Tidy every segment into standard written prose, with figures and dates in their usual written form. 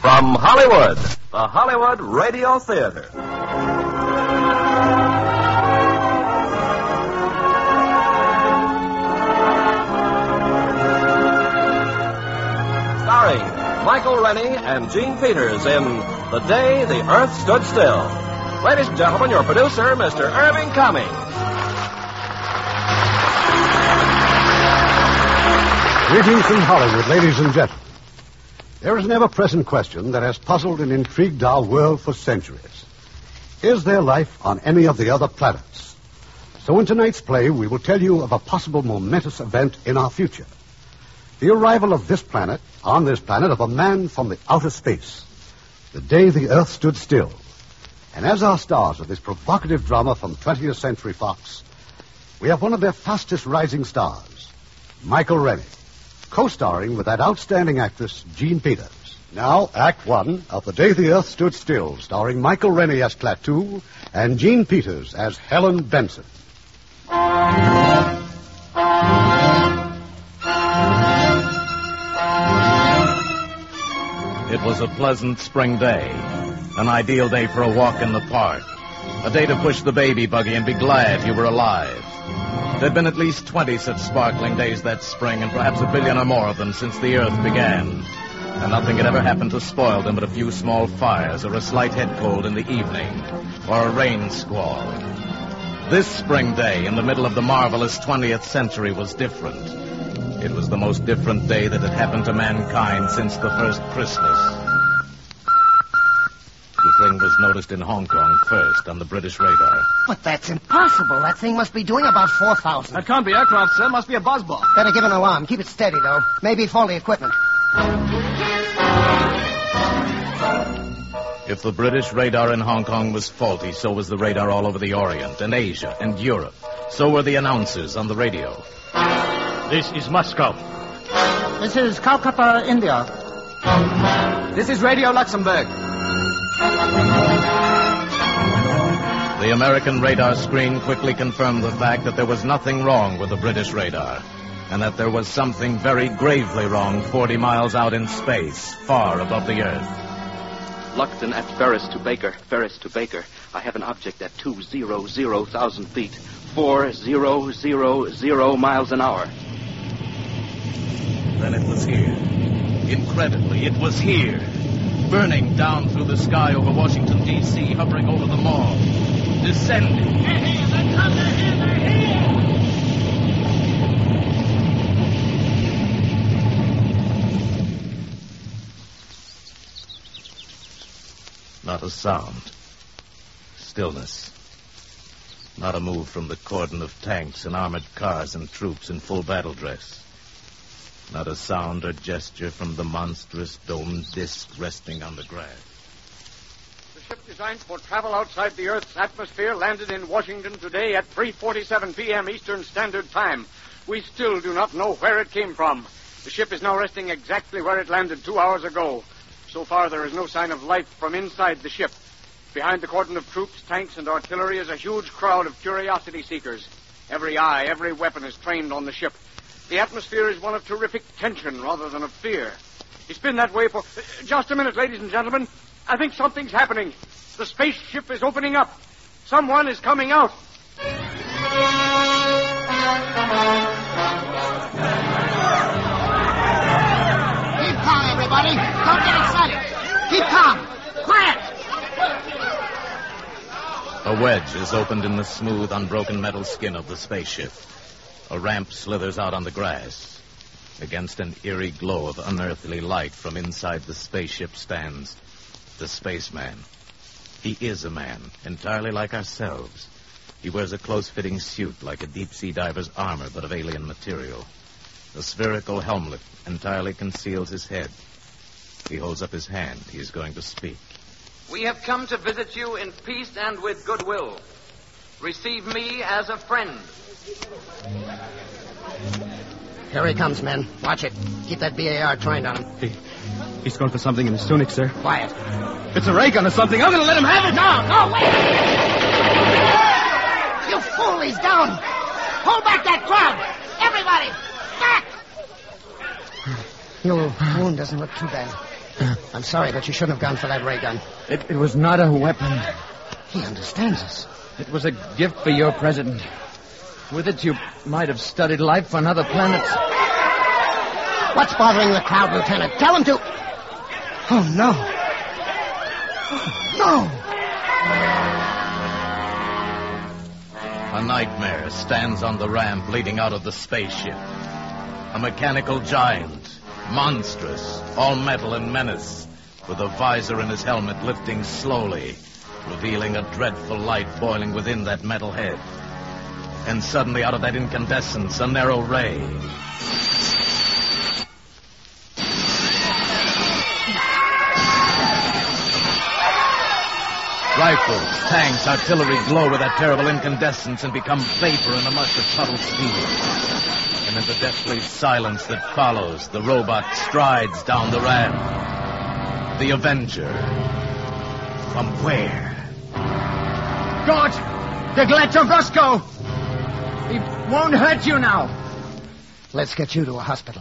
From Hollywood, the Hollywood Radio Theater. Starring Michael Rennie and Gene Peters in The Day the Earth Stood Still. Ladies and gentlemen, your producer, Mr. Irving Cummings. Greetings from Hollywood, ladies and gentlemen. There is an ever-present question that has puzzled and intrigued our world for centuries. Is there life on any of the other planets? So in tonight's play, we will tell you of a possible momentous event in our future. The arrival of this planet, on this planet, of a man from the outer space. The day the Earth stood still. And as our stars of this provocative drama from 20th Century Fox, we have one of their fastest rising stars, Michael Rennie, co-starring with that outstanding actress, Gene Peters. Now, Act One of The Day the Earth Stood Still, starring Michael Rennie as Klaatu and Gene Peters as Helen Benson. It was a pleasant spring day, an ideal day for a walk in the park, a day to push the baby buggy and be glad you were alive. There'd been at least 20 such sparkling days that spring, and perhaps a billion or more of them since the Earth began. And nothing had ever happened to spoil them but a few small fires, or a slight head cold in the evening, or a rain squall. This spring day, in the middle of the marvelous 20th century, was different. It was the most different day that had happened to mankind since the first Christmas. The thing was noticed in Hong Kong first on the British radar. But that's impossible. That thing must be doing about 4,000. That can't be aircraft, sir. Must be a buzzball. Better give an alarm. Keep it steady, though. Maybe faulty equipment. If the British radar in Hong Kong was faulty, so was the radar all over the Orient and Asia and Europe. So were the announcers on the radio. This is Moscow. This is Calcutta, India. This is Radio Luxembourg. The American radar screen quickly confirmed the fact that there was nothing wrong with the British radar, and that there was something very gravely wrong 40 miles out in space, far above the Earth. Luckton at Ferris to Baker. I have an object at 200,000 feet, 4000 miles an hour. Then it was here. Incredibly, it was here. Burning down through the sky over Washington, D.C., hovering over the mall. Descending. They're here! They're here! Not a sound. Stillness. Not a move from the cordon of tanks and armored cars and troops in full battle dress. Not a sound or gesture from the monstrous domed disc resting on the grass. The ship designed for travel outside the Earth's atmosphere landed in Washington today at 3:47 p.m. Eastern Standard Time. We still do not know where it came from. The ship is now resting exactly where it landed 2 hours ago. So far, there is no sign of life from inside the ship. Behind the cordon of troops, tanks, and artillery is a huge crowd of curiosity seekers. Every eye, every weapon is trained on the ship. The atmosphere is one of terrific tension rather than of fear. It's been that way for... Just a minute, ladies and gentlemen. I think something's happening. The spaceship is opening up. Someone is coming out. Keep calm, everybody. Don't get excited. Keep calm. Quiet. A wedge is opened in the smooth, unbroken metal skin of the spaceship. A ramp slithers out on the grass. Against an eerie glow of unearthly light from inside the spaceship stands the spaceman. He is a man, entirely like ourselves. He wears a close-fitting suit like a deep-sea diver's armor, but of alien material. A spherical helmet entirely conceals his head. He holds up his hand. He is going to speak. We have come to visit you in peace and with goodwill. Receive me as a friend. Here he comes, men. Watch it. Keep that BAR trained on him. He's going for something in his tunic, sir. Quiet. It's a ray gun or something. I'm going to let him have it. No, wait! You fool, he's down. Hold back that crowd. Everybody, back! Your wound doesn't look too bad. I'm sorry, but you shouldn't have gone for that ray gun. It was not a weapon. He understands us. It was a gift for your president. With it, you might have studied life on other planets. What's bothering the crowd, Lieutenant? Tell him to... Oh, no. Oh, no. A nightmare stands on the ramp leading out of the spaceship. A mechanical giant, monstrous, all metal and menace, with a visor in his helmet lifting slowly, revealing a dreadful light boiling within that metal head. And suddenly, out of that incandescence, a narrow ray. Rifles, tanks, artillery glow with that terrible incandescence and become vapor in a mush of puddled steam. And in the deathly silence that follows, the robot strides down the ramp. The Avenger. From where? God! The Gladiator! He won't hurt you now. Let's get you to a hospital.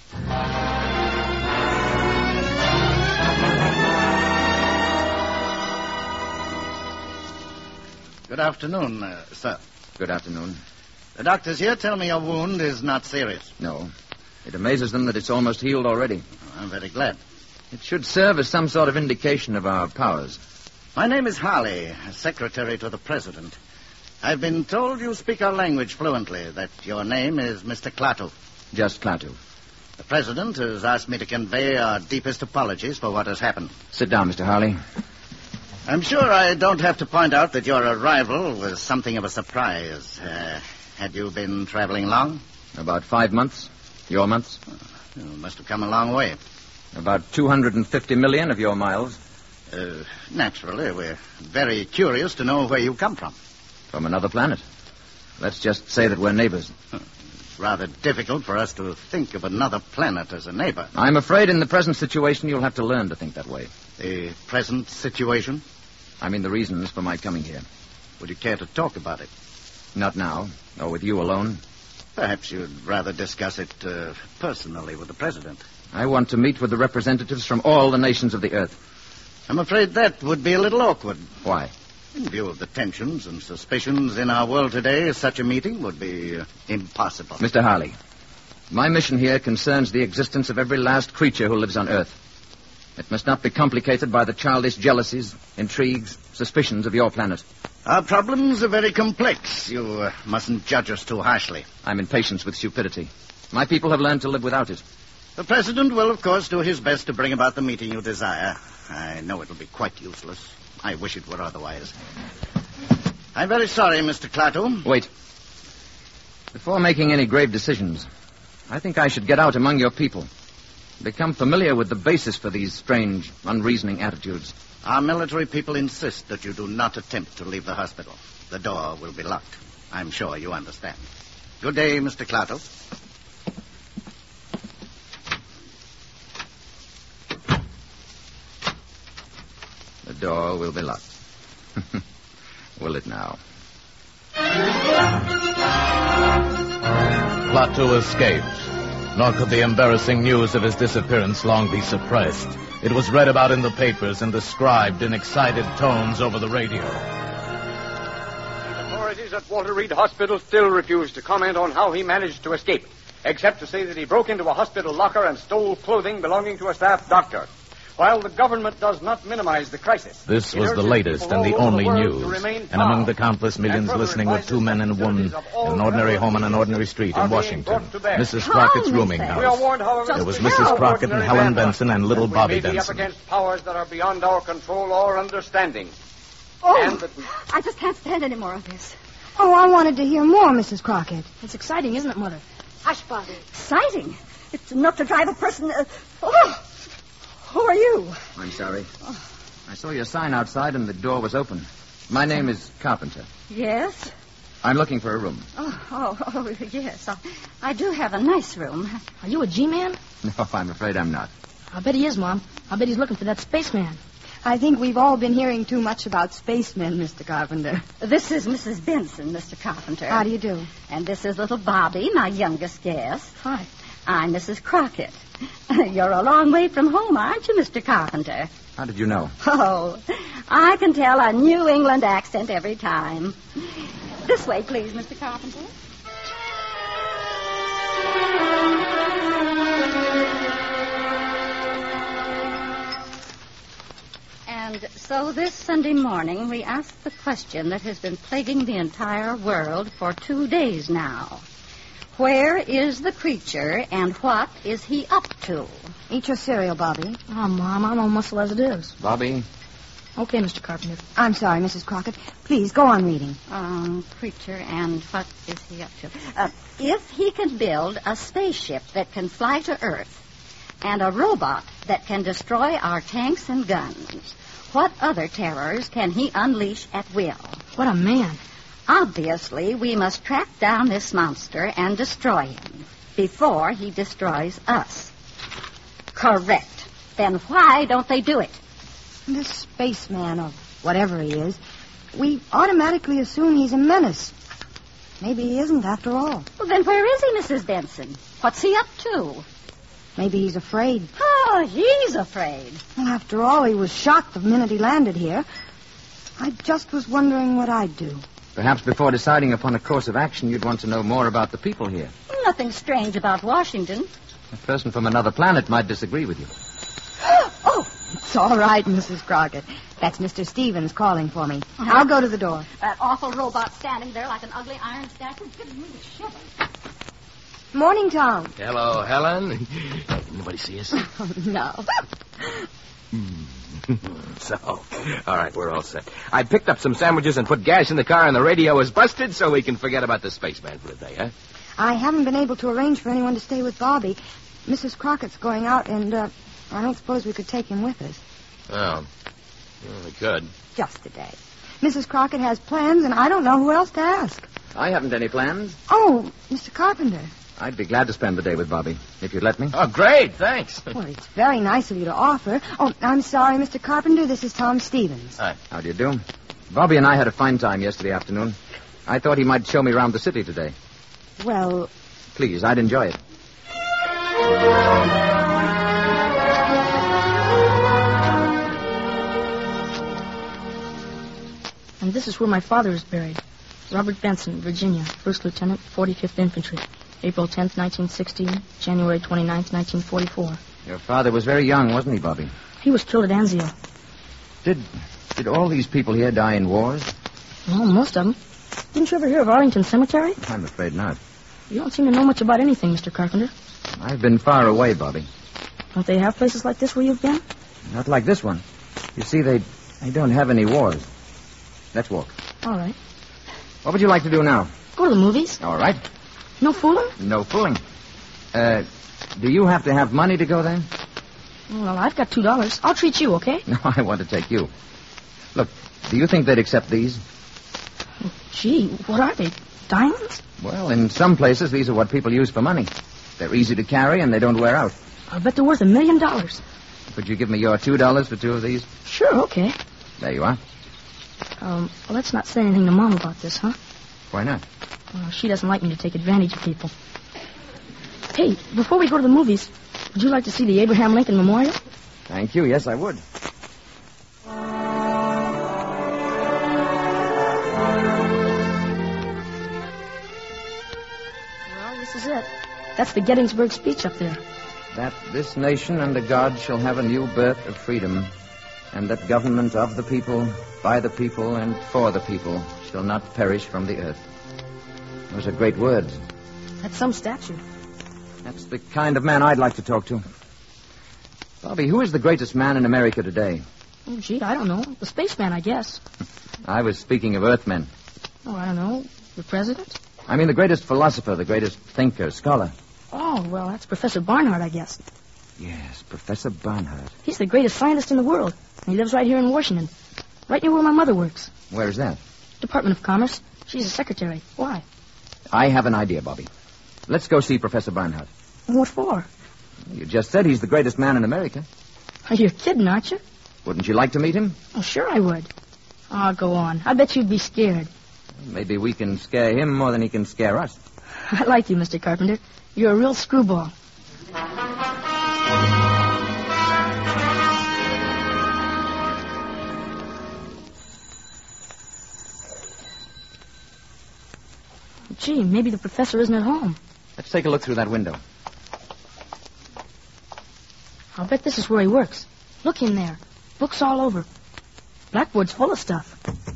Good afternoon, sir. Good afternoon. The doctors here tell me your wound is not serious. No. It amazes them that it's almost healed already. I'm very glad. It should serve as some sort of indication of our powers. My name is Harley, secretary to the president. I've been told you speak our language fluently, that your name is Mr. Klaatu. Just Klaatu. The president has asked me to convey our deepest apologies for what has happened. Sit down, Mr. Harley. I'm sure I don't have to point out that your arrival was something of a surprise. Had you been traveling long? About 5 months. Your months? You must have come a long way. About 250 million of your miles. Naturally, we're very curious to know where you come from. From another planet. Let's just say that we're neighbors. It's rather difficult for us to think of another planet as a neighbor. I'm afraid in the present situation you'll have to learn to think that way. The present situation? I mean the reasons for my coming here. Would you care to talk about it? Not now, or with you alone. Perhaps you'd rather discuss it personally with the president. I want to meet with the representatives from all the nations of the Earth. I'm afraid that would be a little awkward. Why? In view of the tensions and suspicions in our world today, such a meeting would be impossible. Mr. Harley, my mission here concerns the existence of every last creature who lives on Earth. It must not be complicated by the childish jealousies, intrigues, suspicions of your planet. Our problems are very complex. You mustn't judge us too harshly. I'm impatient with stupidity. My people have learned to live without it. The president will, of course, do his best to bring about the meeting you desire. I know it'll be quite useless. I wish it were otherwise. I'm very sorry, Mr. Klaatu. Wait. Before making any grave decisions, I think I should get out among your people. Become familiar with the basis for these strange, unreasoning attitudes. Our military people insist that you do not attempt to leave the hospital. The door will be locked. I'm sure you understand. Good day, Mr. Klaatu. The door will be locked. Will it now? Klaatu escaped. Nor could the embarrassing news of his disappearance long be suppressed. It was read about in the papers and described in excited tones over the radio. The authorities at Walter Reed Hospital still refuse to comment on how he managed to escape, except to say that he broke into a hospital locker and stole clothing belonging to a staff doctor. While the government does not minimize the crisis. This was the latest and the only news. And among the countless millions listening were two men and a woman in an ordinary home on an ordinary street in Washington. Mrs. Crockett's rooming house. There was Mrs. Crockett and Helen Benson and little Bobby Benson. Up against powers that are beyond our control or understanding. Oh, I just can't stand any more of this. Oh, I wanted to hear more, Mrs. Crockett. It's exciting, isn't it, Mother? Hush, Bobby. Exciting? It's enough to drive a person... Who are you? I'm sorry. I saw your sign outside and the door was open. My name is Carpenter. Yes? I'm looking for a room. Oh, yes. I do have a nice room. Are you a G-man? No, I'm afraid I'm not. I bet he is, Mom. I bet he's looking for that spaceman. I think we've all been hearing too much about spacemen, Mr. Carpenter. This is Mrs. Benson, Mr. Carpenter. How do you do? And this is little Bobby, my youngest guest. Hi. I'm Mrs. Crockett. You're a long way from home, aren't you, Mr. Carpenter? How did you know? Oh, I can tell a New England accent every time. This way, please, Mr. Carpenter. And so this Sunday morning, we asked the question that has been plaguing the entire world for 2 days now. Where is the creature, and what is he up to? Eat your cereal, Bobby. Oh, Mom, I'm on muscle as it is. Bobby? Okay, Mr. Carpenter. I'm sorry, Mrs. Crockett. Please, go on reading. Creature, and what is he up to? If he can build a spaceship that can fly to Earth and a robot that can destroy our tanks and guns, what other terrors can he unleash at will? What a man. Obviously, we must track down this monster and destroy him before he destroys us. Correct. Then why don't they do it? This spaceman, or whatever he is, we automatically assume he's a menace. Maybe he isn't after all. Well, then where is he, Mrs. Benson? What's he up to? Maybe he's afraid. Oh, he's afraid. Well, after all, he was shot the minute he landed here. I just was wondering what I'd do. Perhaps before deciding upon a course of action, you'd want to know more about the people here. Nothing strange about Washington. A person from another planet might disagree with you. Oh, it's all right, Mrs. Crockett. That's Mr. Stevens calling for me. I'll go to the door. That awful robot standing there like an ugly iron statue is giving me the shivers. Morning, Tom. Hello, Helen. Nobody see us? Oh, no. So, all right, we're all set. I picked up some sandwiches and put gas in the car, and the radio is busted, so we can forget about the spaceman for the day, huh? I haven't been able to arrange for anyone to stay with Bobby. Mrs. Crockett's going out, and I don't suppose we could take him with us. Oh, we could. Just a day. Mrs. Crockett has plans, and I don't know who else to ask. I haven't any plans. Oh, Mr. Carpenter. I'd be glad to spend the day with Bobby, if you'd let me. Oh, great, thanks. Well, it's very nice of you to offer. Oh, I'm sorry, Mr. Carpenter. This is Tom Stevens. Hi. How do you do? Bobby and I had a fine time yesterday afternoon. I thought he might show me around the city today. Well... Please, I'd enjoy it. And this is where my father is buried. Robert Benson, Virginia, 1st Lieutenant, 45th Infantry. April 10th, 1916, January 29th, 1944. Your father was very young, wasn't he, Bobby? He was killed at Anzio. Did all these people here die in wars? Well, most of them. Didn't you ever hear of Arlington Cemetery? I'm afraid not. You don't seem to know much about anything, Mr. Carpenter. I've been far away, Bobby. Don't they have places like this where you've been? Not like this one. You see, they don't have any wars. Let's walk. All right. What would you like to do now? Go to the movies. All right. No fooling? No fooling. Do you have to have money to go there? Well, I've got $2. I'll treat you, okay? No, I want to take you. Look, do you think they'd accept these? Gee, what are they? Diamonds? Well, in some places, these are what people use for money. They're easy to carry and they don't wear out. I bet they're worth $1 million. Could you give me your $2 for 2 of these? Sure, okay. There you are. Well, let's not say anything to Mom about this, huh? Why not? Well, she doesn't like me to take advantage of people. Hey, before we go to the movies, would you like to see the Abraham Lincoln Memorial? Thank you. Yes, I would. Well, this is it. That's the Gettysburg speech up there. That this nation under God shall have a new birth of freedom, and that government of the people, by the people, and for the people shall not perish from the earth. Those are great words. That's some statue. That's the kind of man I'd like to talk to. Bobby, who is the greatest man in America today? Oh, gee, I don't know. The spaceman, I guess. I was speaking of Earthmen. Oh, I don't know. The president? I mean the greatest philosopher, the greatest thinker, scholar. Oh, well, that's Professor Barnard, I guess. Yes, Professor Barnard. He's the greatest scientist in the world. And he lives right here in Washington. Right near where my mother works. Where is that? Department of Commerce. She's a secretary. Why? I have an idea, Bobby. Let's go see Professor Barnard. What for? You just said he's the greatest man in America. You're kidding, aren't you? Wouldn't you like to meet him? Oh, sure I would. Oh, go on. I bet you'd be scared. Maybe we can scare him more than he can scare us. I like you, Mr. Carpenter. You're a real screwball. Gee, maybe the professor isn't at home. Let's take a look through that window. I'll bet this is where he works. Look in there. Books all over. Blackboard's full of stuff.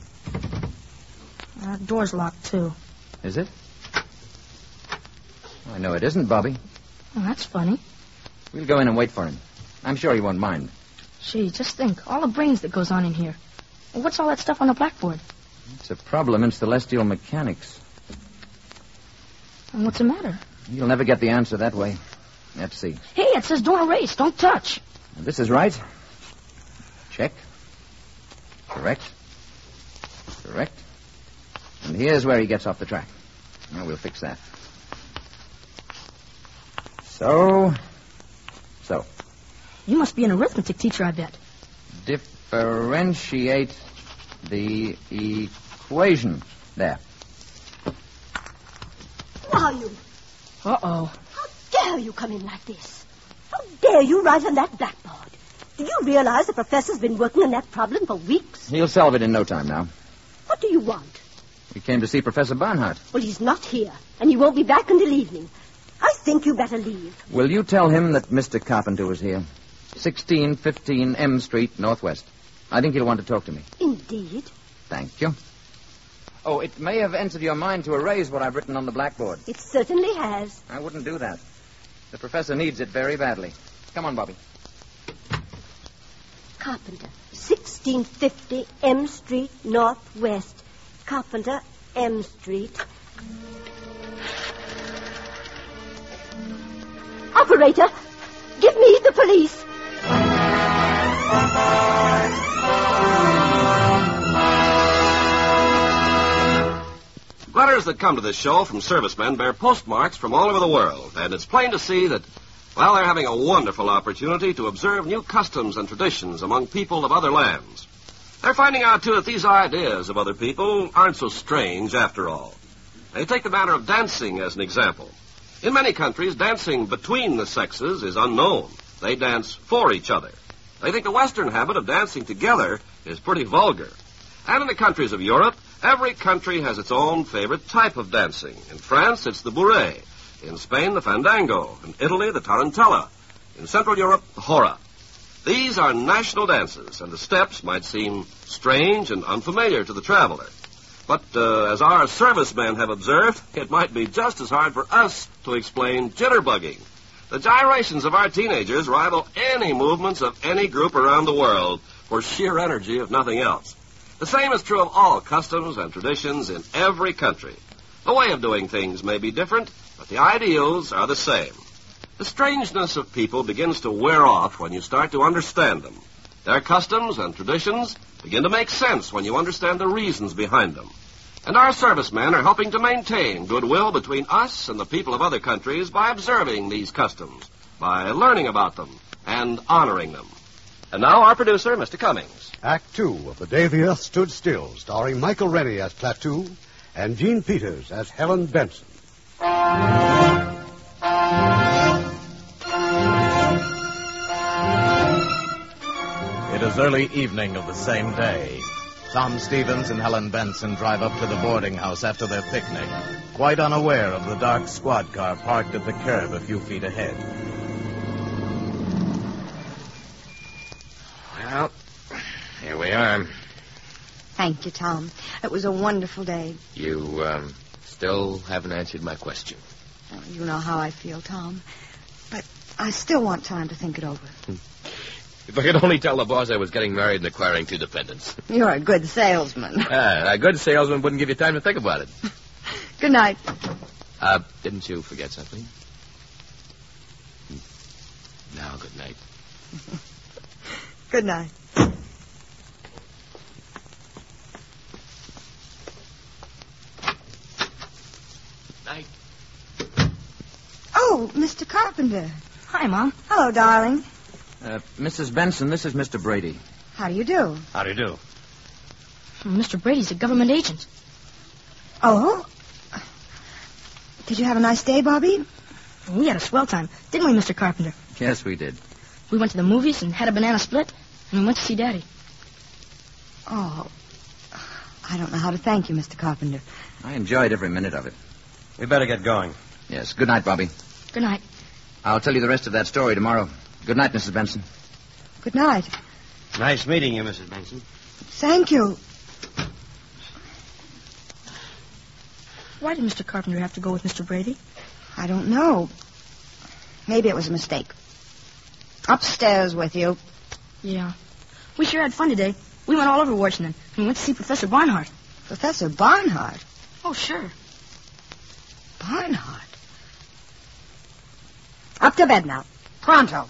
That door's locked, too. Is it? Oh, I know it isn't, Bobby. Oh, that's funny. We'll go in and wait for him. I'm sure he won't mind. Gee, just think. All the brains that goes on in here. Well, what's all that stuff on the blackboard? It's a problem in celestial mechanics. And what's the matter? You'll never get the answer that way. Let's see. Hey, it says don't erase. Don't touch. Now, this is right. Check. Correct. Correct. And here's where he gets off the track. Now, we'll fix that. So. You must be an arithmetic teacher, I bet. Differentiate the equation. There. Who are you? Uh-oh. How dare you come in like this? How dare you write on that blackboard? Do you realize the professor's been working on that problem for weeks? He'll solve it in no time now. What do you want? We came to see Professor Barnhart. Well, he's not here, and he won't be back until evening. I think you better leave. Will you tell him that Mr. Carpenter was here? 1615 M Street, Northwest. I think he'll want to talk to me. Indeed. Thank you. Oh, it may have entered your mind to erase what I've written on the blackboard. It certainly has. I wouldn't do that. The professor needs it very badly. Come on, Bobby. Carpenter, 1650 M Street, Northwest. Carpenter, M Street. Operator, give me the police. Letters that come to this show from servicemen bear postmarks from all over the world, and it's plain to see that, well, they're having a wonderful opportunity to observe new customs and traditions among people of other lands. They're finding out, too, that these ideas of other people aren't so strange after all. They take the matter of dancing as an example. In many countries, dancing between the sexes is unknown. They dance for each other. They think the Western habit of dancing together is pretty vulgar. And in the countries of Europe, every country has its own favorite type of dancing. In France, it's the bourrée. In Spain, the fandango. In Italy, the tarantella. In Central Europe, the hora. These are national dances, and the steps might seem strange and unfamiliar to the traveler. But as our servicemen have observed, it might be just as hard for us to explain jitterbugging. The gyrations of our teenagers rival any movements of any group around the world for sheer energy, if nothing else. The same is true of all customs and traditions in every country. The way of doing things may be different, but the ideals are the same. The strangeness of people begins to wear off when you start to understand them. Their customs and traditions begin to make sense when you understand the reasons behind them. And our servicemen are helping to maintain goodwill between us and the people of other countries by observing these customs, by learning about them, and honoring them. And now our producer, Mr. Cummings. Act 2 of The Day the Earth Stood Still, starring Michael Rennie as Klaatu and Gene Peters as Helen Benson. It is early evening of the same day. Tom Stevens and Helen Benson drive up to the boarding house after their picnic, quite unaware of the dark squad car parked at the curb a few feet ahead. Well, here we are. Thank you, Tom. It was a wonderful day. You, still haven't answered my question. Oh, you know how I feel, Tom. But I still want time to think it over. If I could only tell the boss I was getting married and acquiring 2 dependents. You're a good salesman. A good salesman wouldn't give you time to think about it. Good night. Didn't you forget something? Now, good night. Good night. Night. Oh, Mr. Carpenter. Hi, Mom. Hello, darling. Mrs. Benson, this is Mr. Brady. How do you do? How do you do? Mr. Brady's a government agent. Oh? Did you have a nice day, Bobby? We had a swell time, didn't we, Mr. Carpenter? Yes, we did. We went to the movies and had a banana split, and we went to see Daddy. Oh, I don't know how to thank you, Mr. Carpenter. I enjoyed every minute of it. We better get going. Yes. Good night, Bobby. Good night. I'll tell you the rest of that story tomorrow. Good night, Mrs. Benson. Good night. Nice meeting you, Mrs. Benson. Thank you. Why did Mr. Carpenter have to go with Mr. Brady? I don't know. Maybe it was a mistake. Upstairs with you. Yeah. We sure had fun today. We went all over Washington. We went to see Professor Barnhart. Professor Barnhart? Oh, sure. Barnhart? Up to bed now. Pronto.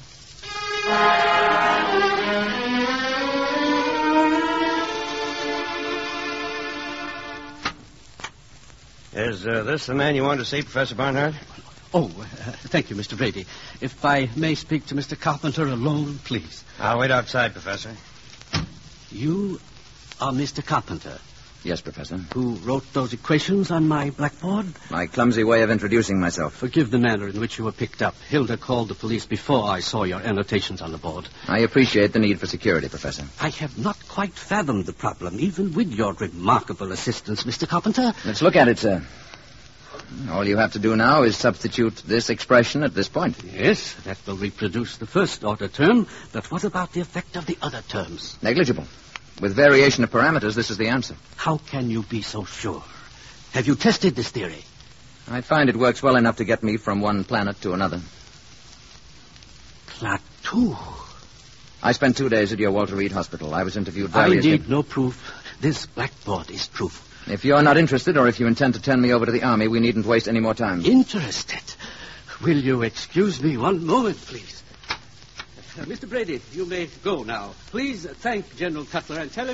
Is this the man you wanted to see, Professor Barnhart? Oh, thank you, Mr. Brady. If I may speak to Mr. Carpenter alone, please. I'll wait outside, Professor. You are Mr. Carpenter? Yes, Professor. Who wrote those equations on my blackboard? My clumsy way of introducing myself. Forgive the manner in which you were picked up. Hilda called the police before I saw your annotations on the board. I appreciate the need for security, Professor. I have not quite fathomed the problem, even with your remarkable assistance, Mr. Carpenter. Let's look at it, sir. All you have to do now is substitute this expression at this point. Yes, that will reproduce the first-order term, but what about the effect of the other terms? Negligible. With variation of parameters, this is the answer. How can you be so sure? Have you tested this theory? I find it works well enough to get me from one planet to another. Klaatu. I spent 2 days at your Walter Reed Hospital. I was interviewed I variously. need no proof. This blackboard is proof. If you're not interested, or if you intend to turn me over to the Army, we needn't waste any more time. Interested? Will you excuse me one moment, please? Mr. Brady, you may go now. Please thank General Cutler and tell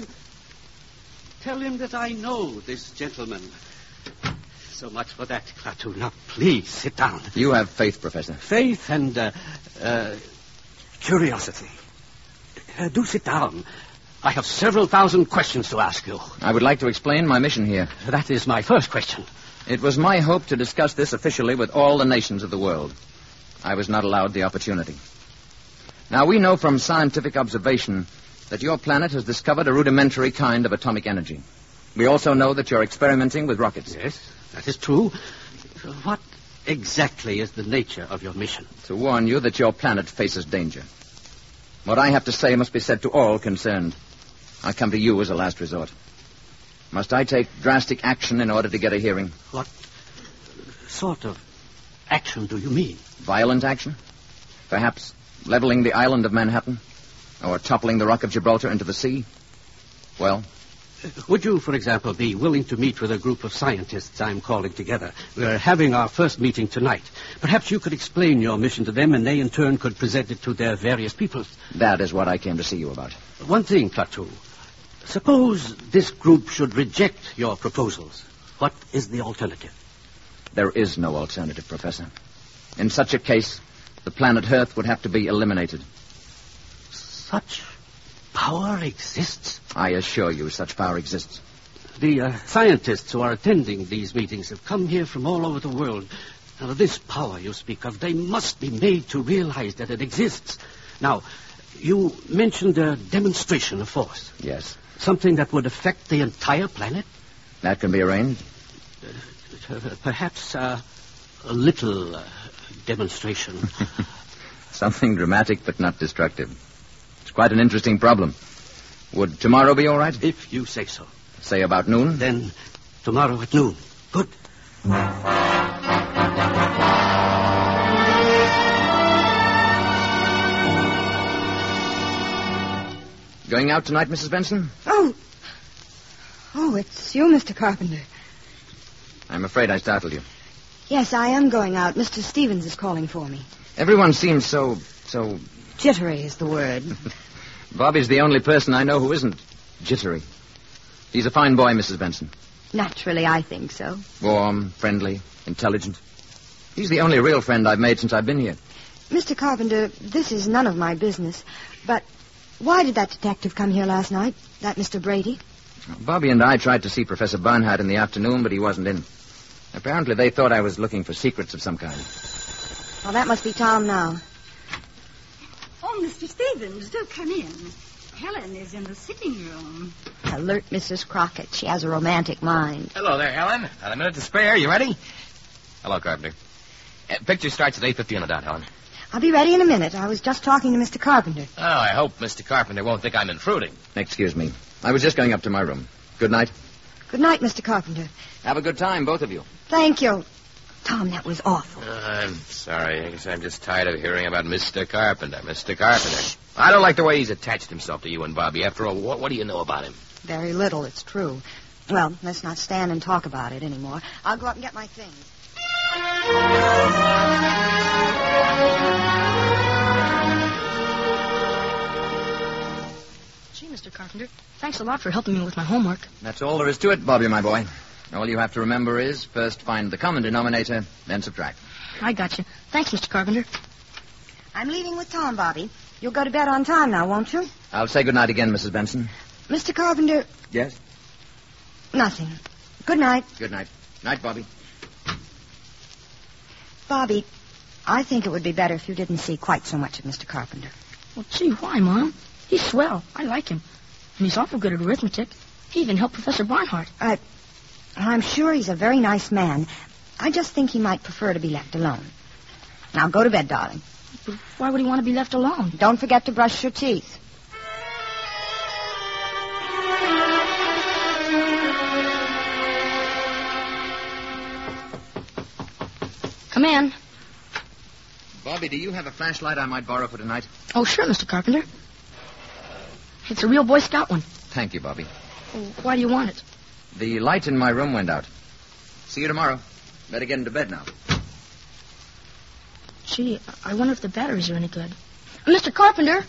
him that I know this gentleman. So much for that, Klaatu. Now, please, sit down. You have faith, Professor. Faith and, curiosity. Do sit down. I have several thousand questions to ask you. I would like to explain my mission here. That is my first question. It was my hope to discuss this officially with all the nations of the world. I was not allowed the opportunity. Now, we know from scientific observation that your planet has discovered a rudimentary kind of atomic energy. We also know that you're experimenting with rockets. Yes, that is true. What exactly is the nature of your mission? To warn you that your planet faces danger. What I have to say must be said to all concerned. I come to you as a last resort. Must I take drastic action in order to get a hearing? What sort of action do you mean? Violent action? Perhaps leveling the island of Manhattan? Or toppling the Rock of Gibraltar into the sea? Well? Would you, for example, be willing to meet with a group of scientists I'm calling together? We're having our first meeting tonight. Perhaps you could explain your mission to them, and they in turn could present it to their various peoples. That is what I came to see you about. One thing, Klaatu. Suppose this group should reject your proposals. What is the alternative? There is no alternative, Professor. In such a case, the planet Earth would have to be eliminated. Such power exists? I assure you such power exists. The scientists who are attending these meetings have come here from all over the world. Now, this power you speak of, they must be made to realize that it exists. Now, you mentioned a demonstration of force. Yes. Something that would affect the entire planet? That can be arranged. Perhaps a little demonstration. Something dramatic but not destructive. It's quite an interesting problem. Would tomorrow be all right? If you say so. Say about noon? Then tomorrow at noon. Good. Going out tonight, Mrs. Benson? Oh, it's you, Mr. Carpenter. I'm afraid I startled you. Yes, I am going out. Mr. Stevens is calling for me. Everyone seems so... Jittery is the word. Bobby's the only person I know who isn't jittery. He's a fine boy, Mrs. Benson. Naturally, I think so. Warm, friendly, intelligent. He's the only real friend I've made since I've been here. Mr. Carpenter, this is none of my business, but why did that detective come here last night, that Mr. Brady? Bobby and I tried to see Professor Barnhart in the afternoon, but he wasn't in. Apparently they thought I was looking for secrets of some kind. Well, that must be Tom now. Oh, Mr. Stevens, do come in. Helen is in the sitting room. Alert Mrs. Crockett. She has a romantic mind. Hello there, Helen. Got a minute to spare. You ready? Hello, Carpenter. Picture starts at 8:50 on the dot, Helen. I'll be ready in a minute. I was just talking to Mr. Carpenter. Oh, I hope Mr. Carpenter won't think I'm intruding. Excuse me. I was just going up to my room. Good night. Good night, Mr. Carpenter. Have a good time, both of you. Thank you. Tom, that was awful. I'm sorry. I guess I'm just tired of hearing about Mr. Carpenter. Mr. Carpenter. I don't like the way he's attached himself to you and Bobby. After all, what do you know about him? Very little, it's true. Well, let's not stand and talk about it anymore. I'll go up and get my things. Gee, Mr. Carpenter, thanks a lot for helping me with my homework. That's all there is to it, Bobby, my boy. All you have to remember is first find the common denominator, then subtract. I got you. Thanks, Mr. Carpenter. I'm leaving with Tom, Bobby. You'll go to bed on time now, won't you? I'll say good night again, Mrs. Benson. Mr. Carpenter... Yes? Nothing. Good night. Good night. Night, Bobby. Bobby, I think it would be better if you didn't see quite so much of Mr. Carpenter. Well, gee, why, Mom? He's swell. I like him. And he's awful good at arithmetic. He even helped Professor Barnhart. I'm sure he's a very nice man. I just think he might prefer to be left alone. Now, go to bed, darling. But why would he want to be left alone? Don't forget to brush your teeth. Come in. Bobby, do you have a flashlight I might borrow for tonight? Oh, sure, Mr. Carpenter. It's a real Boy Scout one. Thank you, Bobby. Well, why do you want it? The light in my room went out. See you tomorrow. Better get into bed now. Gee, I wonder if the batteries are any good. Mr. Carpenter!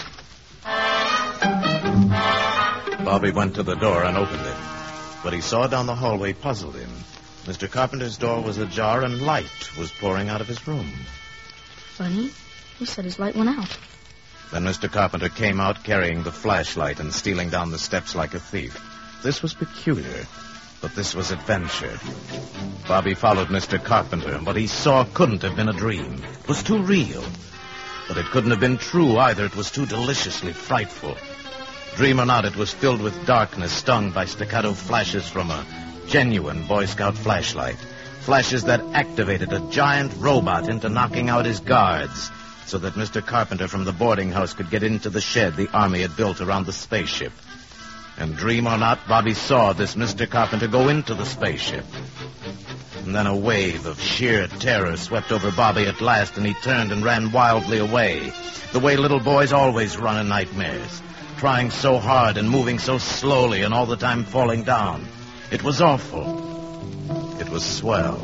Bobby went to the door and opened it. What he saw down the hallway puzzled him. Mr. Carpenter's door was ajar and light was pouring out of his room. Funny. He said his light went out. Then Mr. Carpenter came out carrying the flashlight and stealing down the steps like a thief. This was peculiar, but this was adventure. Bobby followed Mr. Carpenter, and what he saw couldn't have been a dream. It was too real. But it couldn't have been true either. It was too deliciously frightful. Dream or not, it was filled with darkness, stung by staccato flashes from a genuine Boy Scout flashlight. Flashes that activated a giant robot into knocking out his guards so that Mr. Carpenter from the boarding house could get into the shed the Army had built around the spaceship. And dream or not, Bobby saw this Mr. Carpenter go into the spaceship. And then a wave of sheer terror swept over Bobby at last, and he turned and ran wildly away, the way little boys always run in nightmares, trying so hard and moving so slowly and all the time falling down. It was awful. It was swell.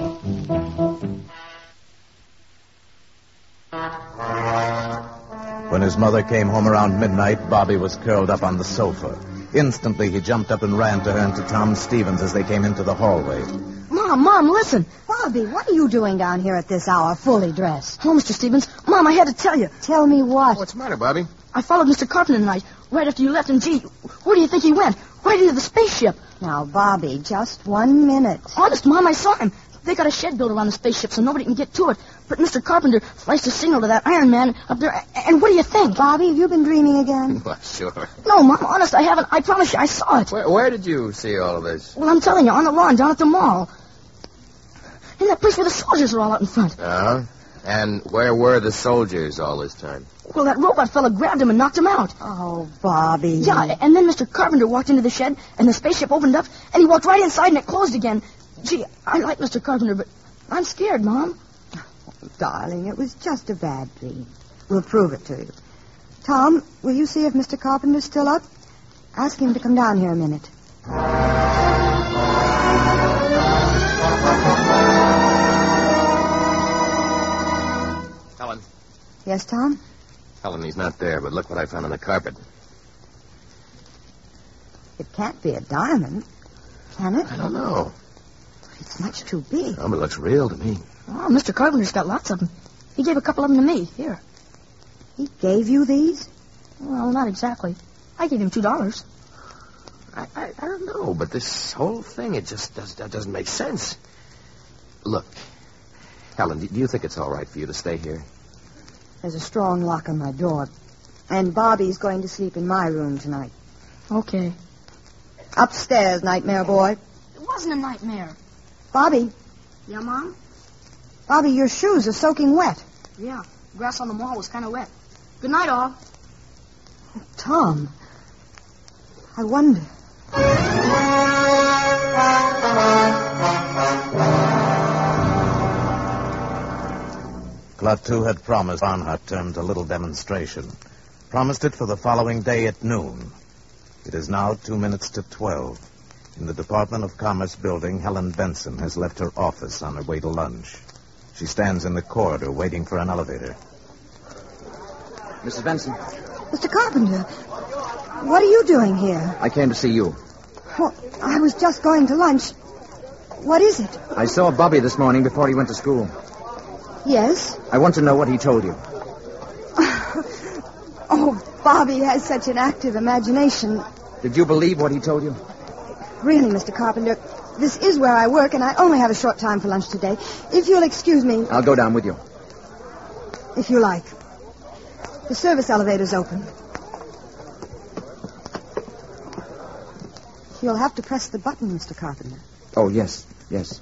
When his mother came home around midnight, Bobby was curled up on the sofa. Instantly, he jumped up and ran to her and to Tom Stevens as they came into the hallway. Mom, listen. Bobby, what are you doing down here at this hour, fully dressed? Oh, Mr. Stevens. Mom, I had to tell you. Tell me what? What's the matter, Bobby? I followed Mr. Carpenter tonight, right after you left, and gee, where do you think he went? Right into the spaceship. Now, Bobby, just 1 minute. Honest, Mom, I saw him. They got a shed built around the spaceship so nobody can get to it. But Mr. Carpenter flashed a signal to that Iron Man up there. And what do you think? Bobby, have you been dreaming again? Well, sure. No, Mom, honest, I haven't. I promise you, I saw it. Where did you see all of this? Well, I'm telling you, on the lawn down at the mall. In that place where the soldiers are all out in front. Uh-huh. And where were the soldiers all this time? Well, that robot fella grabbed him and knocked him out. Oh, Bobby. Yeah, and then Mr. Carpenter walked into the shed, and the spaceship opened up, and he walked right inside, and it closed again. Gee, I like Mr. Carpenter, but I'm scared, Mom. Oh, darling, it was just a bad dream. We'll prove it to you. Tom, will you see if Mr. Carpenter's still up? Ask him to come down here a minute. Helen. Yes, Tom? Helen, he's not there, but look what I found on the carpet. It can't be a diamond, can it? I don't know. It's much too big. Oh, but it looks real to me. Oh, Mr. Carpenter's got lots of them. He gave a couple of them to me. Here. He gave you these? Well, not exactly. I gave him $2. I don't know, but this whole thing, it just doesn't make sense. Look, Helen, do you think it's all right for you to stay here? There's a strong lock on my door. And Bobby's going to sleep in my room tonight. Okay. Upstairs, nightmare boy. It wasn't a nightmare. Bobby. Yeah, Mom? Bobby, your shoes are soaking wet. Yeah, grass on the mall was kind of wet. Good night, all. Tom, I wonder. Klaatu had promised Barnhart termed a little demonstration. Promised it for the following day at noon. It is now 2 minutes to 12. In the Department of Commerce building, Helen Benson has left her office on her way to lunch. She stands in the corridor waiting for an elevator. Mrs. Benson. Mr. Carpenter, what are you doing here? I came to see you. Well, I was just going to lunch. What is it? I saw Bobby this morning before he went to school. Yes? I want to know what he told you. Oh, Bobby has such an active imagination. Did you believe what he told you? Really, Mr. Carpenter, this is where I work, and I only have a short time for lunch today. If you'll excuse me... I'll go down with you. If you like. The service elevator's open. You'll have to press the button, Mr. Carpenter. Oh, yes, yes.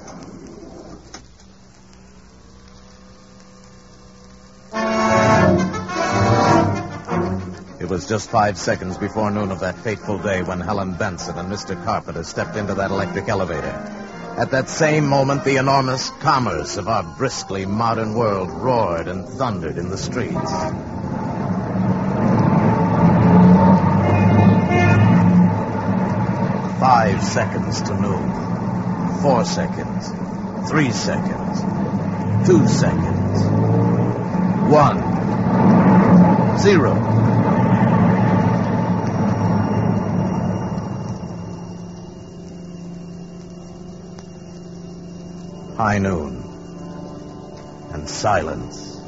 It was just 5 seconds before noon of that fateful day when Helen Benson and Mr. Carpenter stepped into that electric elevator. At that same moment, the enormous commerce of our briskly modern world roared and thundered in the streets. Five seconds to noon. 4 seconds. 3 seconds. 2 seconds. 1. 0. High noon. And silence.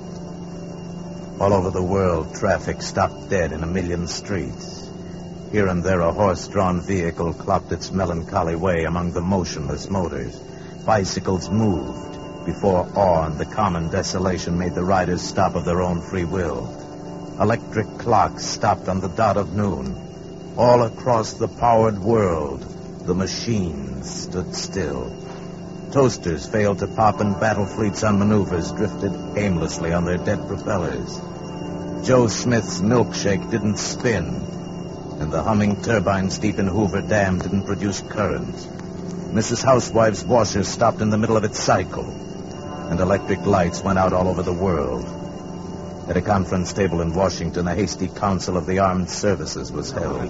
All over the world, traffic stopped dead in a million streets. Here and there, a horse-drawn vehicle clopped its melancholy way among the motionless motors. Bicycles moved before awe and the common desolation made the riders stop of their own free will. Electric clocks stopped on the dot of noon. All across the powered world, the machines stood still. Toasters failed to pop and battle fleets on maneuvers drifted aimlessly on their dead propellers. Joe Smith's milkshake didn't spin, and the humming turbines deep in Hoover Dam didn't produce current. Mrs. Housewife's washer stopped in the middle of its cycle, and electric lights went out all over the world. At a conference table in Washington, a hasty council of the armed services was held.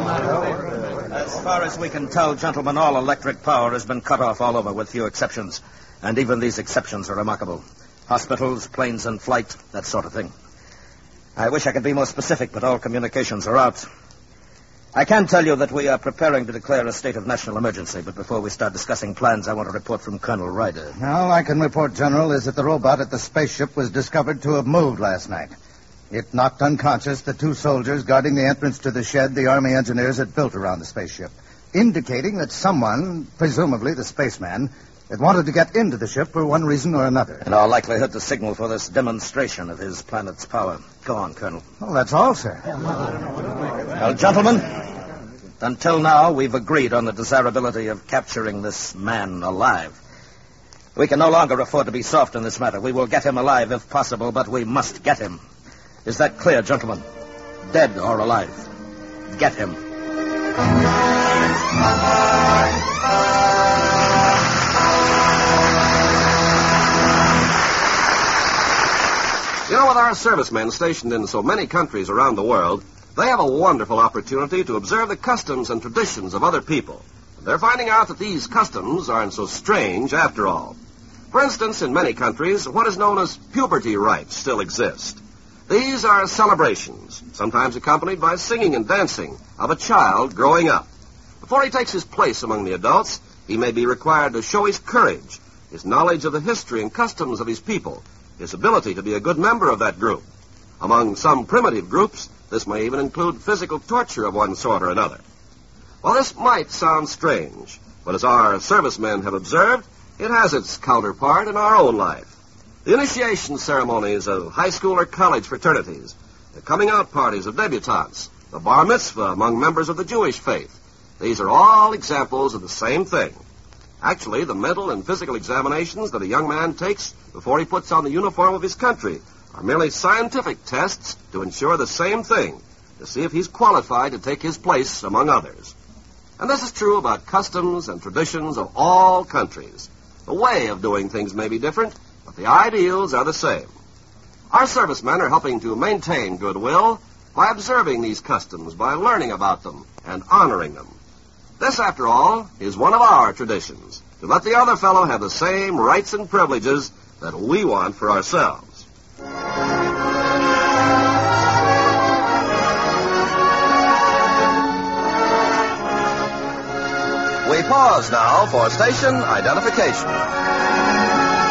As far as we can tell, gentlemen, all electric power has been cut off all over, with few exceptions. And even these exceptions are remarkable. Hospitals, planes in flight, that sort of thing. I wish I could be more specific, but all communications are out. I can tell you that we are preparing to declare a state of national emergency, but before we start discussing plans, I want a report from Colonel Ryder. All I can report, General, is that the robot at the spaceship was discovered to have moved last night. It knocked unconscious the 2 soldiers guarding the entrance to the shed the Army engineers had built around the spaceship, indicating that someone, presumably the spaceman, had wanted to get into the ship for one reason or another. In all likelihood, the signal for this demonstration of his planet's power. Go on, Colonel. Well, that's all, sir. Well, gentlemen, until now, we've agreed on the desirability of capturing this man alive. We can no longer afford to be soft in this matter. We will get him alive if possible, but we must get him. Is that clear, gentlemen? Dead or alive? Get him. You know, with our servicemen stationed in so many countries around the world, they have a wonderful opportunity to observe the customs and traditions of other people. They're finding out that these customs aren't so strange after all. For instance, in many countries, what is known as puberty rites still exist. These are celebrations, sometimes accompanied by singing and dancing, of a child growing up. Before he takes his place among the adults, he may be required to show his courage, his knowledge of the history and customs of his people, his ability to be a good member of that group. Among some primitive groups, this may even include physical torture of one sort or another. Well, this might sound strange, but as our servicemen have observed, it has its counterpart in our own life. The initiation ceremonies of high school or college fraternities, the coming out parties of debutantes, the bar mitzvah among members of the Jewish faith. These are all examples of the same thing. Actually, the mental and physical examinations that a young man takes before he puts on the uniform of his country are merely scientific tests to ensure the same thing, to see if he's qualified to take his place among others. And this is true about customs and traditions of all countries. The way of doing things may be different, but the ideals are the same. Our servicemen are helping to maintain goodwill by observing these customs, by learning about them and honoring them. This, after all, is one of our traditions, to let the other fellow have the same rights and privileges that we want for ourselves. We pause now for station identification.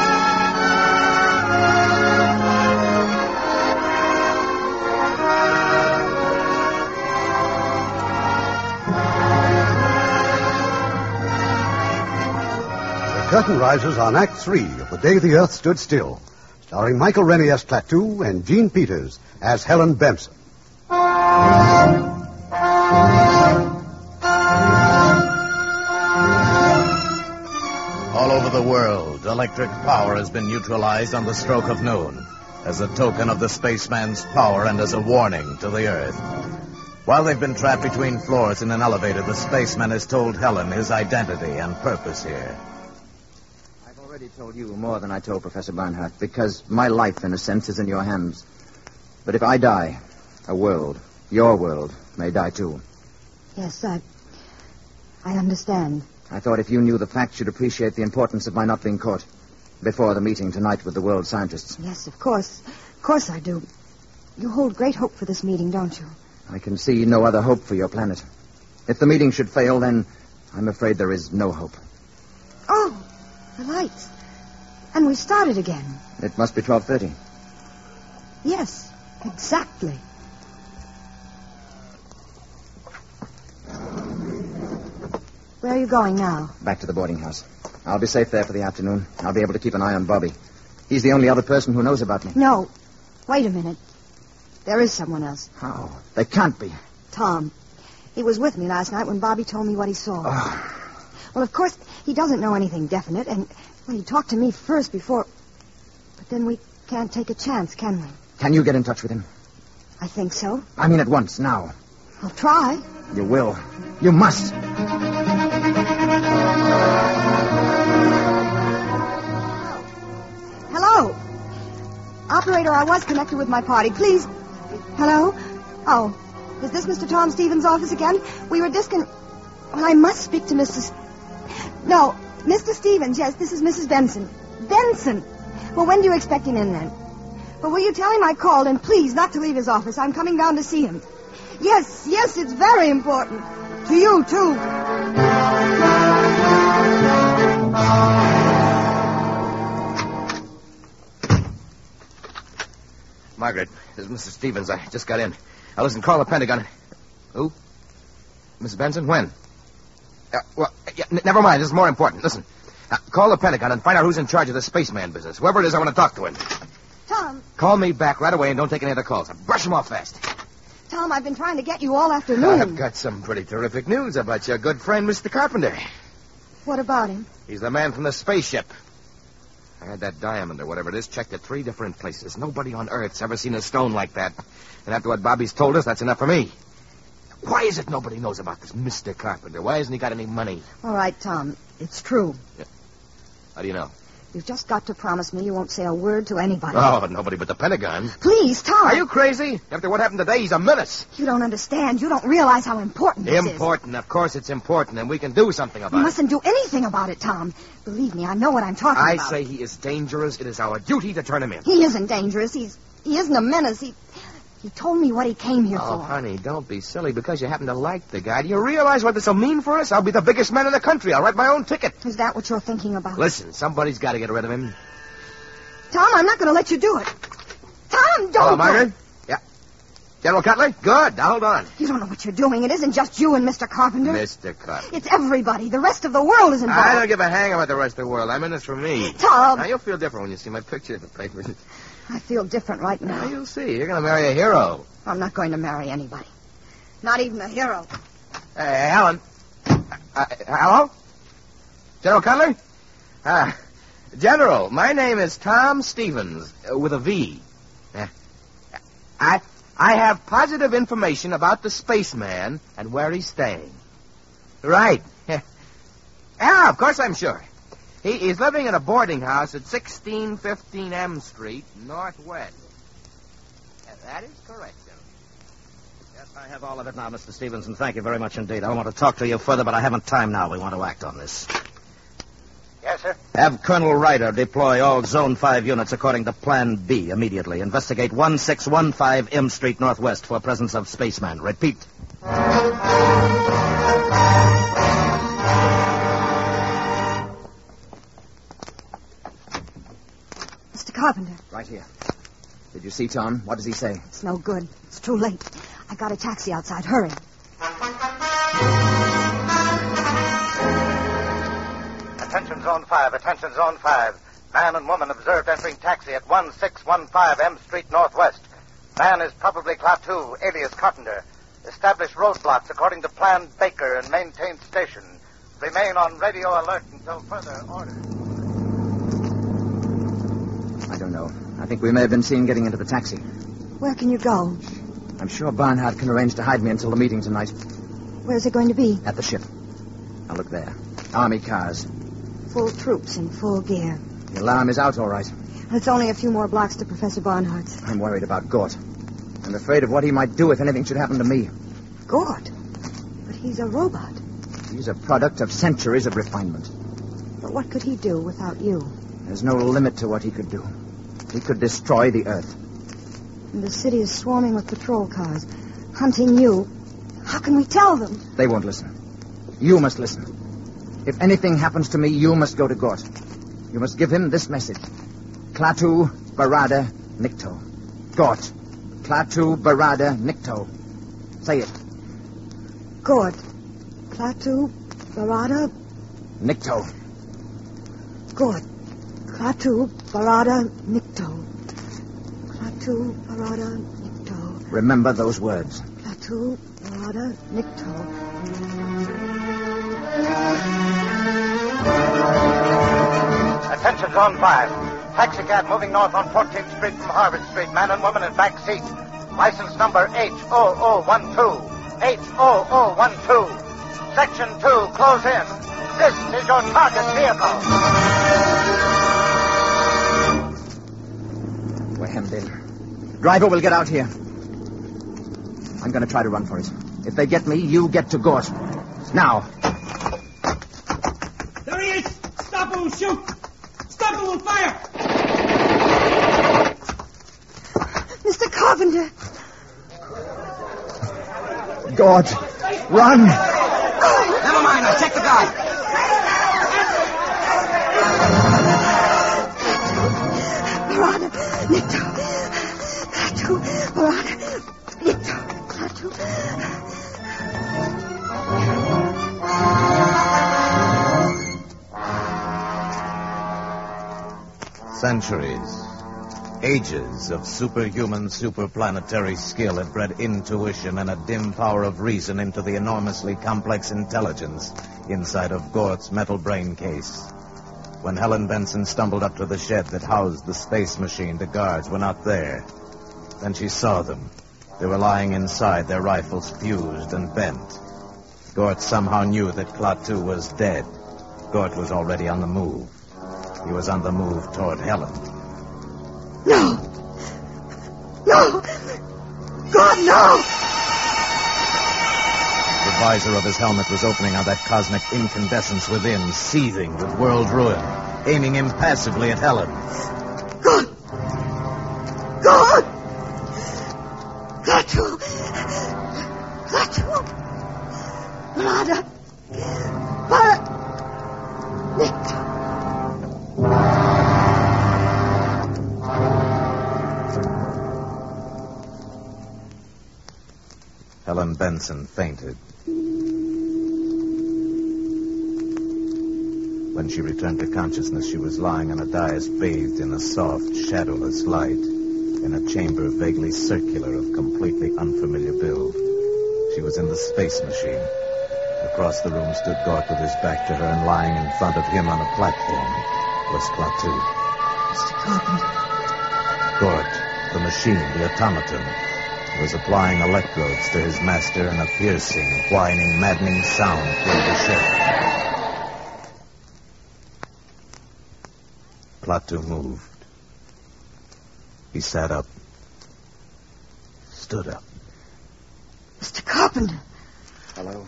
The curtain rises on Act 3 of The Day the Earth Stood Still, starring Michael Rennie as Klaatu and Jean Peters as Helen Benson. All over the world, electric power has been neutralized on the stroke of noon, as a token of the spaceman's power and as a warning to the Earth. While they've been trapped between floors in an elevator, the spaceman has told Helen his identity and purpose here. I've already told you more than I told Professor Barnhart, because my life, in a sense, is in your hands. But if I die, a world, your world, may die too. Yes, I understand. I thought if you knew the facts, you'd appreciate the importance of my not being caught before the meeting tonight with the world scientists. Yes, of course. Of course I do. You hold great hope for this meeting, don't you? I can see no other hope for your planet. If the meeting should fail, then I'm afraid there is no hope. Oh, the lights. And we started again. It must be 12:30. Yes, exactly. Where are you going now? Back to the boarding house. I'll be safe there for the afternoon. I'll be able to keep an eye on Bobby. He's the only other person who knows about me. No. Wait a minute. There is someone else. How? There can't be. Tom. He was with me last night when Bobby told me what he saw. Oh. Well, of course, he doesn't know anything definite, and well, he talked to me first before... But then we can't take a chance, can we? Can you get in touch with him? I think so. I mean at once, now. I'll try. You will. You must. Hello. Operator, I was connected with my party. Please. Hello? Oh, is this Mr. Tom Stevens' office again? We were Well, I must speak to Mrs. No, Mr. Stevens. Yes, this is Mrs. Benson. Benson! Well, when do you expect him in, then? Well, will you tell him I called, and please, not to leave his office. I'm coming down to see him. Yes, it's very important. To you, too. Margaret, this is Mr. Stevens. I just got in. Now, listen, call the Pentagon. Who? Mrs. Benson? When? Never mind. This is more important. Listen, call the Pentagon and find out who's in charge of the spaceman business. Whoever it is, I want to talk to him. Tom. Call me back right away and don't take any other calls. Brush them off fast. Tom, I've been trying to get you all afternoon. I've got some pretty terrific news about your good friend, Mr. Carpenter. What about him? He's the man from the spaceship. I had that diamond or whatever it is checked at 3 different places. Nobody on Earth's ever seen a stone like that. And after what Bobby's told us, that's enough for me. Why is it nobody knows about this Mr. Carpenter? Why hasn't he got any money? All right, Tom. It's true. Yeah. How do you know? You've just got to promise me you won't say a word to anybody. Oh, nobody but the Pentagon. Please, Tom. Are you crazy? After what happened today, he's a menace. You don't understand. You don't realize how important this is. Important. Of course it's important, and we can do something about it. You mustn't do anything about it, Tom. Believe me, I know what I'm talking about. I say he is dangerous. It is our duty to turn him in. He isn't dangerous. He isn't a menace. He told me what he came here for. Oh, honey, don't be silly because you happen to like the guy. Do you realize what this will mean for us? I'll be the biggest man in the country. I'll write my own ticket. Is that what you're thinking about? Listen, somebody's got to get rid of him. Tom, I'm not going to let you do it. Tom, don't. Hello, Margaret? Yeah. General Cutler? Good. Now, hold on. You don't know what you're doing. It isn't just you and Mr. Carpenter. Mr. Carpenter. It's everybody. The rest of the world is involved. I don't give a hang about the rest of the world. I'm in this for me. Tom. Now, you'll feel different when you see my picture in the paper. I feel different right now. Now, you'll see. You're going to marry a hero. I'm not going to marry anybody. Not even a hero. Hey, Helen. Hello? General Cutler? General, my name is Tom Stevens, with a V. I have positive information about the spaceman and where he's staying. Right. Yeah, of course I'm sure. He is living in a boarding house at 1615 M Street, Northwest. That is correct, sir. Yes, I have all of it now, Mr. Stevenson. Thank you very much indeed. I want to talk to you further, but I haven't time now. We want to act on this. Yes, sir. Have Colonel Ryder deploy all Zone 5 units according to Plan B immediately. Investigate 1615 M Street, Northwest for presence of spaceman. Repeat. Mr. Carpenter. Right here. Did you see Tom? What does he say? It's no good. It's too late. I got a taxi outside. Hurry. Attention Zone 5. Attention Zone 5. Man and woman observed entering taxi at 1615 M Street, Northwest. Man is probably Klaatu, alias Carpenter. Establish roadblocks according to Plan Baker and maintain station. Remain on radio alert until further orders. I don't know. I think we may have been seen getting into the taxi. Where can you go? I'm sure Barnhart can arrange to hide me until the meeting tonight. Where's it going to be? At the ship. Now look there. Army cars. Full troops in full gear. The alarm is out all right. It's only a few more blocks to Professor Barnhart's. I'm worried about Gort. I'm afraid of what he might do if anything should happen to me. Gort? But he's a robot. He's a product of centuries of refinement. But what could he do without you? There's no limit to what he could do. He could destroy the Earth. And the city is swarming with patrol cars, hunting you. How can we tell them? They won't listen. You must listen. If anything happens to me, you must go to Gort. You must give him this message. Klaatu Barada Nikto. Gort. Klaatu Barada Nikto. Say it. Gort. Klaatu Barada Nikto. Gort. Klaatu Barada Nikto. Klaatu Barada Nikto. Remember those words. Klaatu Barada Nikto. Attention Zone 5. Taxicab moving north on 14th Street from Harvard Street. Man and woman in back seat. License number H0012. H0012. Section 2, close in. This is your target vehicle. We're hemmed in. Driver will get out here. I'm going to try to run for it. If they get me, you get to Gort. Now. There he is! Stop or we'll shoot! Stop or we'll fire! Mr. Carpenter! Gort, run! Never mind, I'll check the guard. Barada Nikto. Klaatu Barada Nikto. Klaatu. Centuries, ages of superhuman, superplanetary skill had bred intuition and a dim power of reason into the enormously complex intelligence inside of Gort's metal brain case. When Helen Benson stumbled up to the shed that housed the space machine, the guards were not there. Then she saw them. They were lying inside, their rifles fused and bent. Gort somehow knew that Klaatu was dead. Gort was already on the move. He was on the move toward Helen. No! No! God, no! The visor of his helmet was opening on that cosmic incandescence within, seething with world ruin, aiming impassively at Helen. God! God! Klaatu! Klaatu! Barada! Barada! Nikto! Helen Benson fainted. When she returned to consciousness, she was lying on a dais bathed in a soft, shadowless light, in a chamber vaguely circular of completely unfamiliar build. She was in the space machine. Across the room stood Gort with his back to her and lying in front of him on a platform. was Klaatu. Mr. Carpenter. Gort, the machine, the automaton, was applying electrodes to his master, and a piercing, whining, maddening sound filled the ship. Klaatu moved. He sat up. Stood up. Mr. Carpenter. Hello.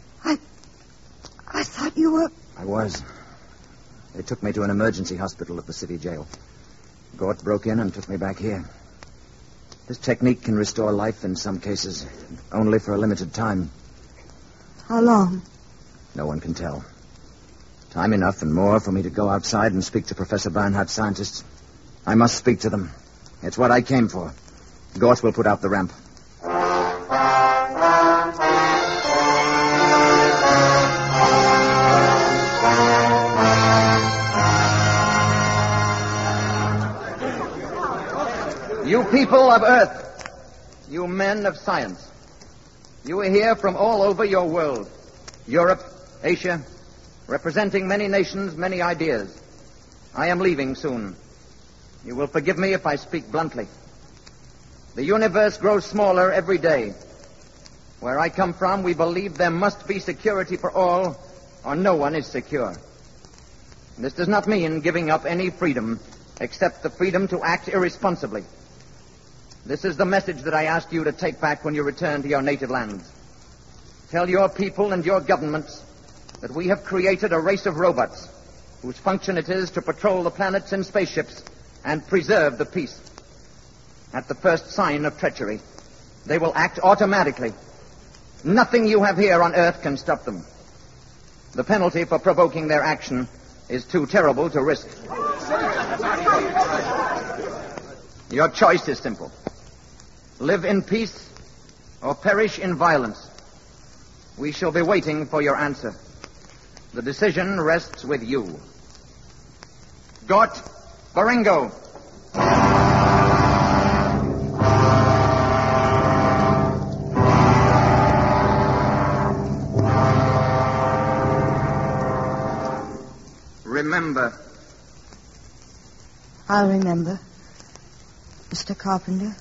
I thought you were... I was. They took me to an emergency hospital at the city jail. Gort broke in and took me back here. This technique can restore life in some cases, only for a limited time. How long? No one can tell. Time enough and more for me to go outside and speak to Professor Bernhardt's scientists. I must speak to them. It's what I came for. Gort will put out the ramp. You people of Earth, you men of science, you are here from all over your world, Europe, Asia, representing many nations, many ideas. I am leaving soon. You will forgive me if I speak bluntly. The universe grows smaller every day. Where I come from, we believe there must be security for all, or no one is secure. This does not mean giving up any freedom, except the freedom to act irresponsibly. This is the message that I ask you to take back when you return to your native lands. Tell your people and your governments that we have created a race of robots whose function it is to patrol the planets in spaceships and preserve the peace. At the first sign of treachery, they will act automatically. Nothing you have here on Earth can stop them. The penalty for provoking their action is too terrible to risk. Your choice is simple. Live in peace or perish in violence. We shall be waiting for your answer. The decision rests with you. Gort Baringo. Remember. I'll remember, Mr. Carpenter.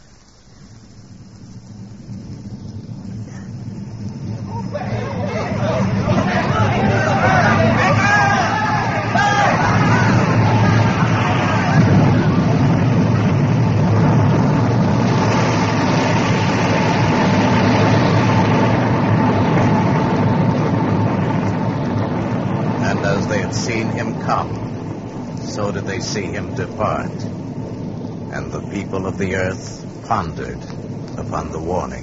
Seen him come, so did they see him depart. And the people of the earth pondered upon the warning.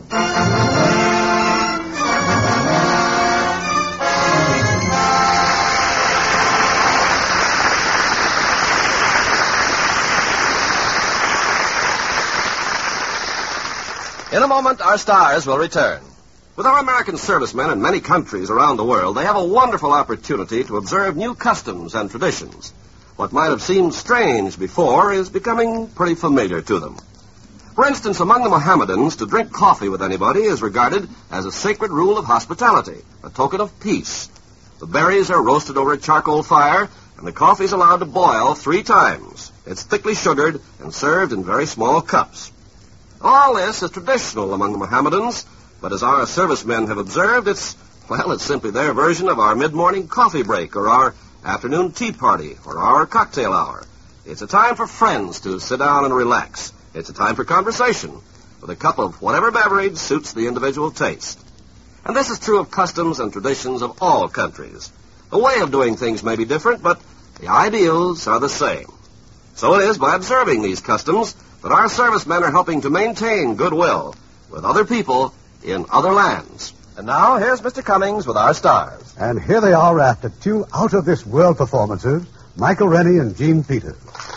In a moment, our stars will return. With our American servicemen in many countries around the world, they have a wonderful opportunity to observe new customs and traditions. What might have seemed strange before is becoming pretty familiar to them. For instance, among the Mohammedans, to drink coffee with anybody is regarded as a sacred rule of hospitality, a token of peace. The berries are roasted over a charcoal fire, and the coffee is allowed to boil 3 times. It's thickly sugared and served in very small cups. All this is traditional among the Mohammedans, but as our servicemen have observed, it's simply their version of our mid-morning coffee break or our afternoon tea party or our cocktail hour. It's a time for friends to sit down and relax. It's a time for conversation with a cup of whatever beverage suits the individual taste. And this is true of customs and traditions of all countries. The way of doing things may be different, but the ideals are the same. So it is by observing these customs that our servicemen are helping to maintain goodwill with other people in other lands. And now, here's Mr. Cummings with our stars. And here they are after 2 out-of-this-world performances, Michael Rennie and Gene Peters.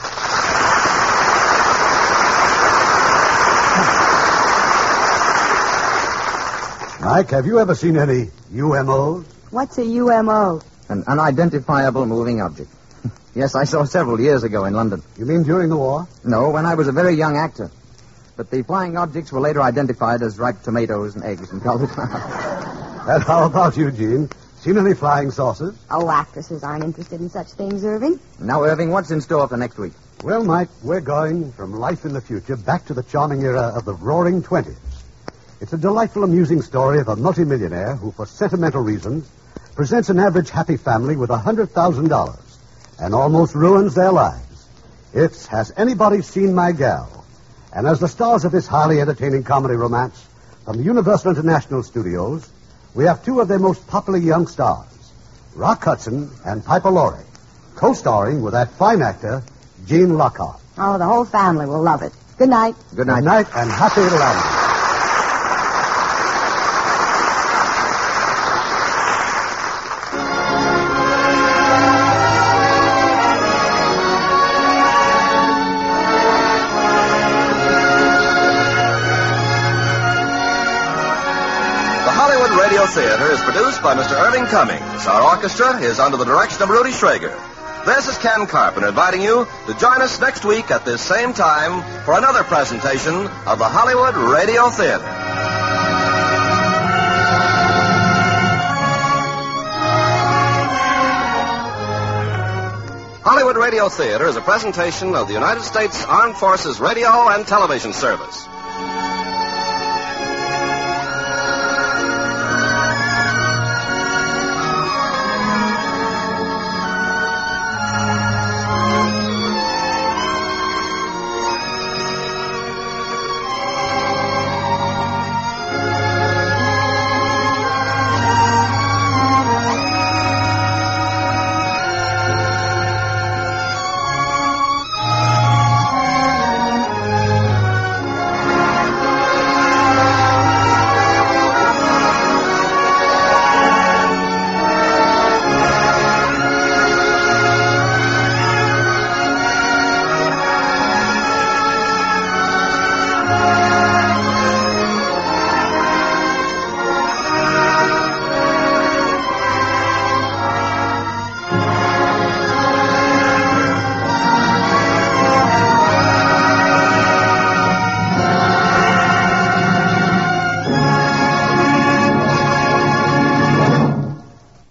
Mike, have you ever seen any UMOs? What's a UMO? An unidentifiable moving object. Yes, I saw several years ago in London. You mean during the war? No, when I was a very young actor. But the flying objects were later identified as ripe tomatoes and eggs and colored. And how about you, Gene? Seen any flying saucers? Oh, actresses aren't interested in such things, Irving. Now, Irving, what's in store for next week? Well, Mike, we're going from life in the future back to the charming era of the Roaring Twenties. It's a delightful, amusing story of a multimillionaire who, for sentimental reasons, presents an average happy family with $100,000 and almost ruins their lives. It's Has Anybody Seen My Gal? And as the stars of this highly entertaining comedy romance from the Universal International Studios, we have two of their most popular young stars, Rock Hudson and Piper Laurie, co-starring with that fine actor, Gene Lockhart. Oh, the whole family will love it. Good night. Good night. Good night, and happy landing. Radio Theater is produced by Mr. Irving Cummings. Our orchestra is under the direction of Rudy Schrager. This is Ken Carpenter inviting you to join us next week at this same time for another presentation of the Hollywood Radio Theater. Hollywood Radio Theater is a presentation of the United States Armed Forces Radio and Television Service.